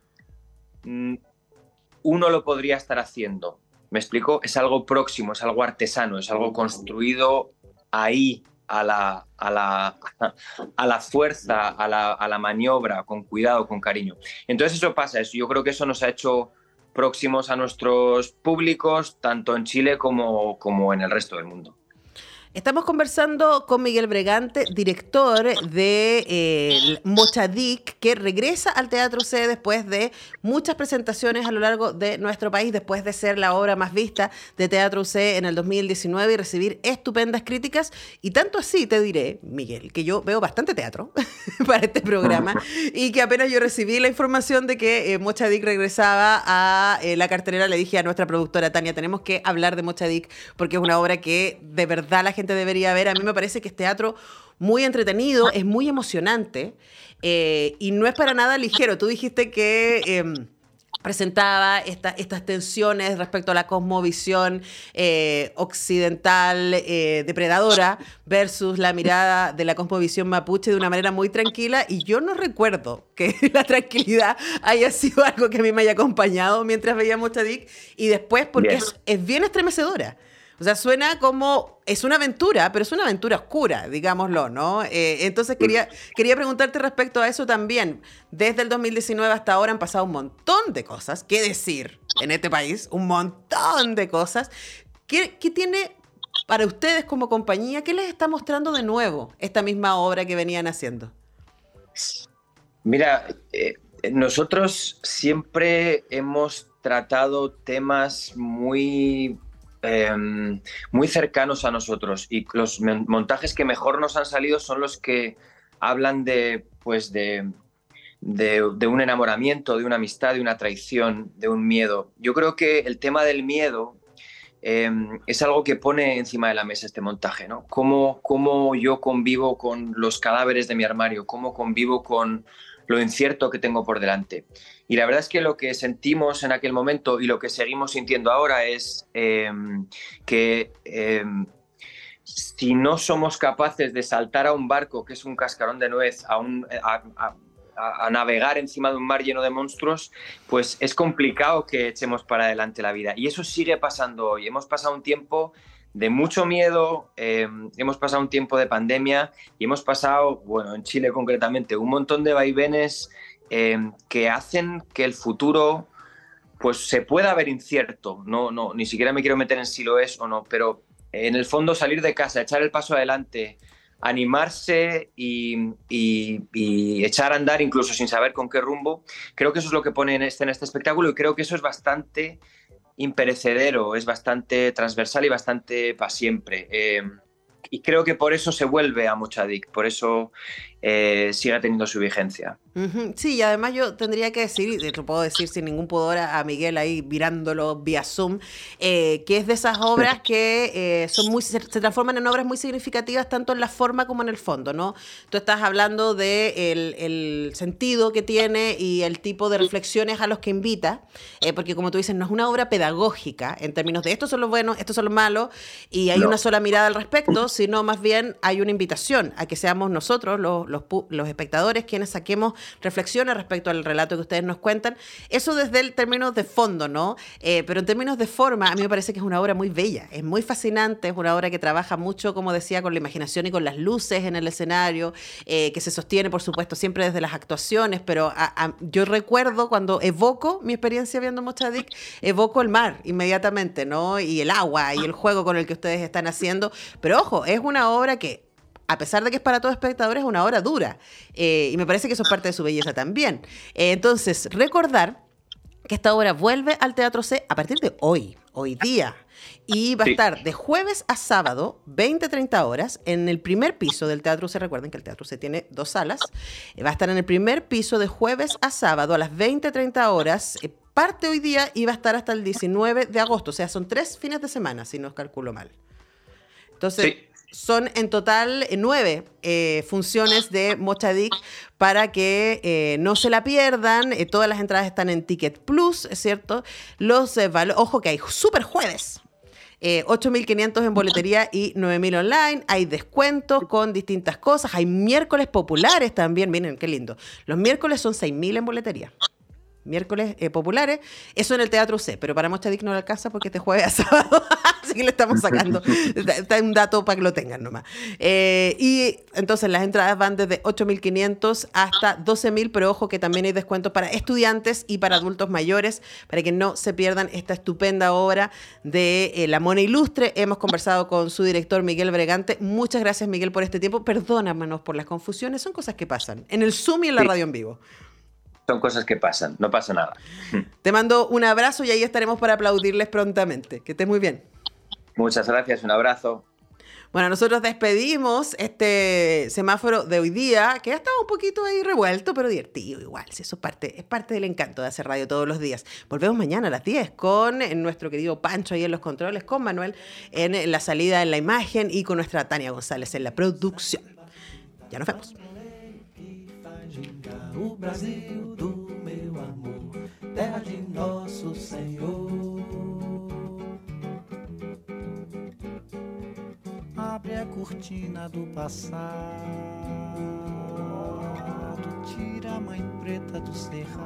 uno lo podría estar haciendo, ¿me explico? Es algo próximo, es algo artesano, es algo construido ahí, a la, a la, a la fuerza, a la, a la maniobra, con cuidado, con cariño. Entonces eso pasa, eso, yo creo que eso nos ha hecho próximos a nuestros públicos, tanto en Chile como, como en el resto del mundo. Estamos conversando con Miguel Bregante, director de eh, Mochadik, que regresa al Teatro C después de muchas presentaciones a lo largo de nuestro país, después de ser la obra más vista de Teatro C en el dos mil diecinueve y recibir estupendas críticas. Y tanto así te diré, Miguel, que yo veo bastante teatro para este programa y que apenas yo recibí la información de que eh, Mochadik regresaba a eh, la cartelera, le dije a nuestra productora Tania, tenemos que hablar de Mochadik porque es una obra que de verdad la gente debería ver. A mí me parece que es teatro muy entretenido, es muy emocionante eh, y no es para nada ligero. Tú dijiste que eh, presentaba esta, estas tensiones respecto a la cosmovisión eh, occidental eh, depredadora versus la mirada de la cosmovisión mapuche de una manera muy tranquila, y yo no recuerdo que la tranquilidad haya sido algo que a mí me haya acompañado mientras veía Mochadik, y después porque bien. Es, es bien estremecedora. O sea, suena como, es una aventura, pero es una aventura oscura, digámoslo, ¿no? Eh, entonces quería, quería preguntarte respecto a eso también. Desde el dos mil diecinueve hasta ahora han pasado un montón de cosas, qué decir en este país, un montón de cosas. ¿Qué, qué tiene para ustedes como compañía, qué les está mostrando de nuevo esta misma obra que venían haciendo? Mira, eh, nosotros siempre hemos tratado temas muy... Eh, muy cercanos a nosotros, y los montajes que mejor nos han salido son los que hablan de, pues de, de, de un enamoramiento, de una amistad, de una traición, de un miedo. Yo creo que el tema del miedo eh, es algo que pone encima de la mesa este montaje, ¿no? Cómo, cómo yo convivo con los cadáveres de mi armario, cómo convivo con lo incierto que tengo por delante. Y la verdad es que lo que sentimos en aquel momento y lo que seguimos sintiendo ahora es eh, que eh, si no somos capaces de saltar a un barco que es un cascarón de nuez, a, un, a, a, a navegar encima de un mar lleno de monstruos, pues es complicado que echemos para adelante la vida. Y eso sigue pasando hoy. Hemos pasado un tiempo de mucho miedo, eh, hemos pasado un tiempo de pandemia y hemos pasado, bueno, en Chile concretamente, un montón de vaivenes eh, que hacen que el futuro pues se pueda ver incierto. No, no, ni siquiera me quiero meter en si lo es o no, pero en el fondo salir de casa, echar el paso adelante, animarse y, y, y echar a andar incluso sin saber con qué rumbo, creo que eso es lo que pone en este, en este espectáculo, y creo que eso es bastante imperecedero, es bastante transversal y bastante para siempre. Eh, y creo que por eso se vuelve a Mochadik, por eso eh, siga teniendo su vigencia. Uh-huh. Sí, y además yo tendría que decir, y lo puedo decir sin ningún pudor a, a Miguel ahí mirándolo vía Zoom, eh, que es de esas obras que eh, son muy, se, se transforman en obras muy significativas tanto en la forma como en el fondo, ¿no? Tú estás hablando de el, el sentido que tiene y el tipo de reflexiones a los que invita, eh, porque como tú dices, no es una obra pedagógica en términos de estos son los buenos, estos son los malos, y hay no. una sola mirada al respecto, sino más bien hay una invitación a que seamos nosotros, los, los, los espectadores, quienes saquemos reflexiones respecto al relato que ustedes nos cuentan. Eso desde el término de fondo, ¿no? Eh, pero en términos de forma, a mí me parece que es una obra muy bella, es muy fascinante, es una obra que trabaja mucho, como decía, con la imaginación y con las luces en el escenario, eh, que se sostiene, por supuesto, siempre desde las actuaciones, pero a, a, yo recuerdo cuando evoco mi experiencia viendo Mochadik, evoco el mar inmediatamente, ¿no? Y el agua y el juego con el que ustedes están haciendo. Pero ojo, es una obra que, a pesar de que es para todo espectador, es una obra dura. Eh, y me parece que eso es parte de su belleza también. Eh, entonces, recordar que esta obra vuelve al Teatro C a partir de hoy, hoy día. Y va a estar de jueves a sábado, veinte a treinta horas, en el primer piso del Teatro C. Recuerden que el Teatro C tiene dos salas. Eh, va a estar en el primer piso de jueves a sábado a las veinte a treinta horas. Eh, parte hoy día y va a estar hasta el diecinueve de agosto. O sea, son tres fines de semana, si no os calculo mal. Entonces... Sí. Son en total eh, nueve eh, funciones de Mochadik para que eh, no se la pierdan. Eh, todas las entradas están en Ticket Plus, ¿es cierto? Los eh, valo- Ojo que hay super jueves. Eh, ocho mil quinientos en boletería y nueve mil online. Hay descuentos con distintas cosas. Hay miércoles populares también. Miren, qué lindo. Los miércoles son seis mil en boletería. Miércoles eh, populares, eso en el Teatro C, pero para Mochadik no le alcanza porque este jueves a sábado, así que le estamos sacando, está un dato para que lo tengan nomás. Eh, y entonces las entradas van desde ocho mil quinientos hasta doce mil, pero ojo que también hay descuentos para estudiantes y para adultos mayores, para que no se pierdan esta estupenda obra de eh, La Mona Ilustre. Hemos conversado con su director Miguel Bregante. Muchas gracias, Miguel, por este tiempo. Perdónanos por las confusiones, son cosas que pasan en el Zoom y en la sí. radio en vivo. Son cosas que pasan, no pasa nada. Te mando un abrazo y ahí estaremos para aplaudirles prontamente. Que estés muy bien. Muchas gracias, un abrazo. Bueno, nosotros despedimos este semáforo de hoy día, que ha estado un poquito ahí revuelto, pero divertido igual. Si eso es parte, es parte del encanto de hacer radio todos los días. Volvemos mañana a las diez con nuestro querido Pancho ahí en los controles, con Manuel en la salida en la imagen y con nuestra Tania González en la producción. Ya nos vemos. O Brasil do meu amor, terra de nosso Senhor. Abre a cortina do passado, tira a mãe preta do cerrado,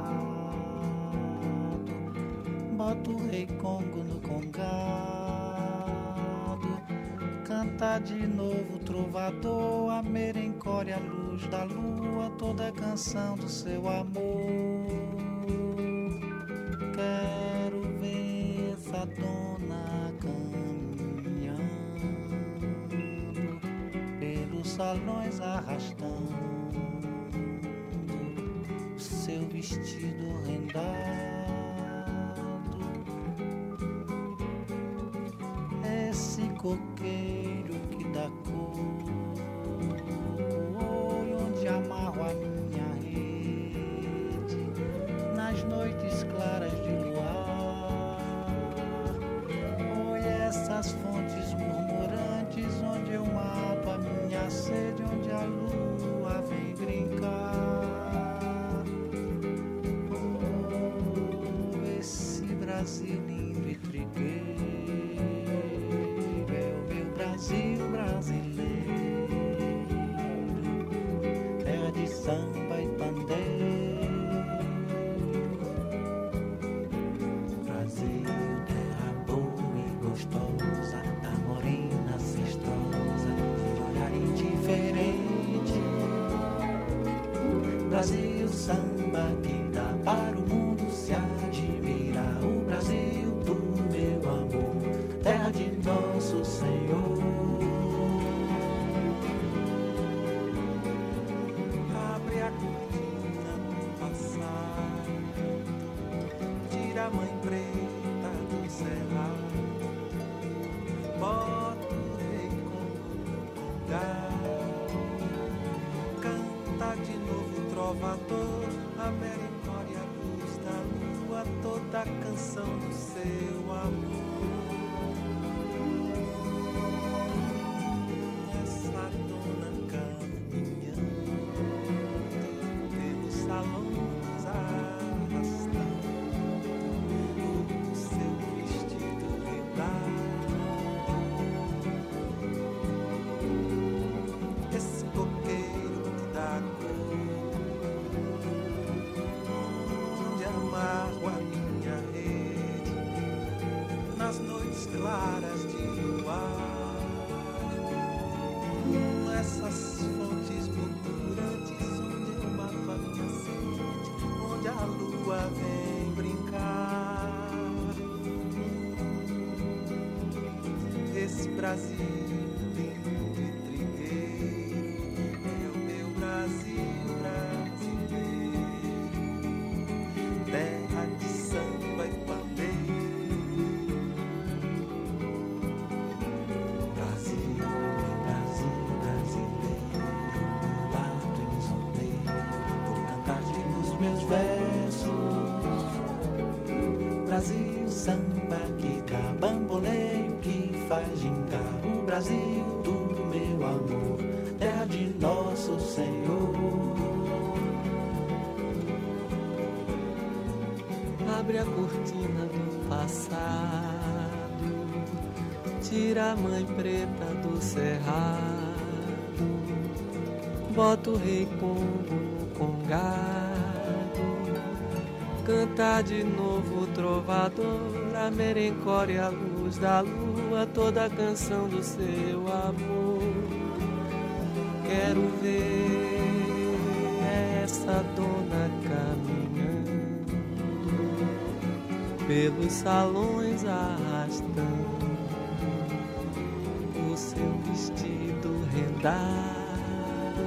bota o rei Congo no congado, canta de novo o trovador, a merencória, a luz da lua, toda a canção do seu amor. Quero ver essa dona caminhando pelos salões, arrastando seu vestido rendado. Esse coqueiro que dá cor, onde amarro a minha rede nas noites claras de luar. Oi, essas fontes murmurantes onde eu mato a minha sede, onde a lua vem brincar. Oh, esse Brasil lindo e trigueiro é o meu Brasil brasileiro, terra de samba e pandeiro. Brasil, terra boa e gostosa, da morena ancestrosa, de olhar indiferente. Brasil, samba que dá para o mundo se admirar. O Brasil do meu amor, terra de nosso Senhor. Abre a cortina do passado, tira a mãe preta do cerrado, bota o rei Congo no congado, canta toda a canção do seu amor. Essa dona caminhando pelos salões arrastando o seu vestido redado. Esse coqueiro que dá cor, onde amarro a minha rede nas noites claras de luar. Essas fontes murmurantes onde eu mato a minha sede, onde a lua vem brincar. Esse Brasil lindo e trigueiro é o meu Brasil brasileiro, terra de samba e pandeiro. Brasil, Brasil brasileiro, lato insoneiro, vou cantar-te nos meus versos. Brasil, samba que dá bamboleio, que faz gingar. O Brasil do meu amor, terra de nosso Senhor. Abre a cortina do passado, tira a mãe preta do cerrado, bota o rei Congo no congado, canta de novo o trovador, a merencore a luz da lua, toda a canção do seu amor. Quero ver essa dona caminhando pelos salões arrastando o seu vestido rendado.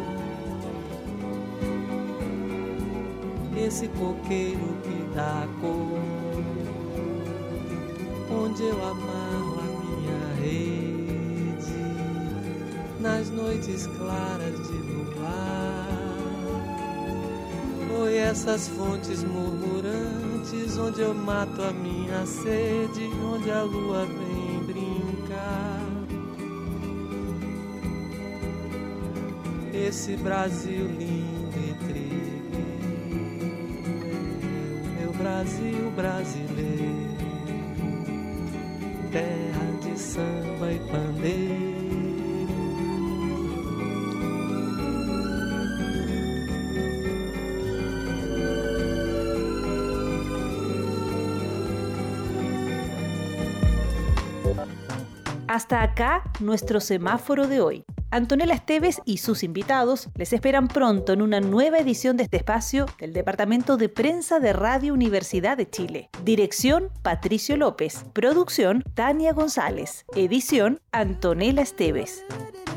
Esse coqueiro que dá cor, onde eu amarro a minha rede nas noites claras de luar. Oi, essas fontes murmurantes onde eu mato a minha sede, onde a lua vem brincar. Esse Brasil lindo e trigueiro é o meu Brasil brasileiro, terra de samba e pandeiro. Hasta acá nuestro semáforo de hoy. Antonella Esteves y sus invitados les esperan pronto en una nueva edición de este espacio del Departamento de Prensa de Radio Universidad de Chile. Dirección, Patricio López. Producción, Tania González. Edición, Antonella Esteves.